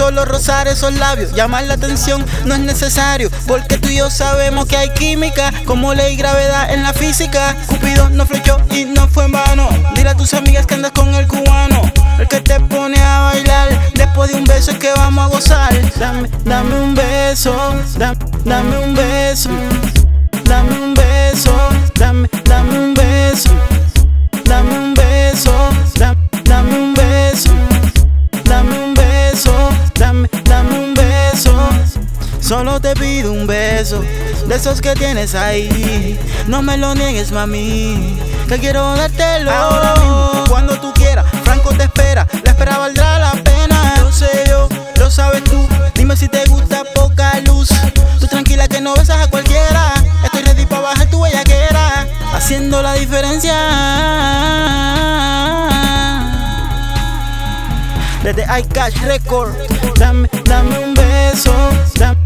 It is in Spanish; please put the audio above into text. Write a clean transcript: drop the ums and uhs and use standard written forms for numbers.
solo rozar esos labios, llamar la atención no es necesario, porque tú y yo sabemos que hay química, como ley gravedad en la física. Cupido no flechó y no fue en vano. Dile a tus amigas que andas con el cubano, el que te pone a bailar. Después de un beso es que vamos a gozar. Dame un beso, dame un beso, dame un beso, dame un beso, dame un beso, dame un beso, dame un beso, dame un beso. Solo te pido un beso, de esos que tienes ahí. No me lo niegues, mami, que quiero dártelo ahora mismo, cuando tú quieras. Franco te espera, la espera valdrá la pena. Lo sé yo, lo sabes tú. Dime si te gusta poca luz. Tú tranquila que no besas a cualquiera. Estoy ready pa' bajar tu bellaquera, haciendo la diferencia. Desde iCash Record, dame un beso,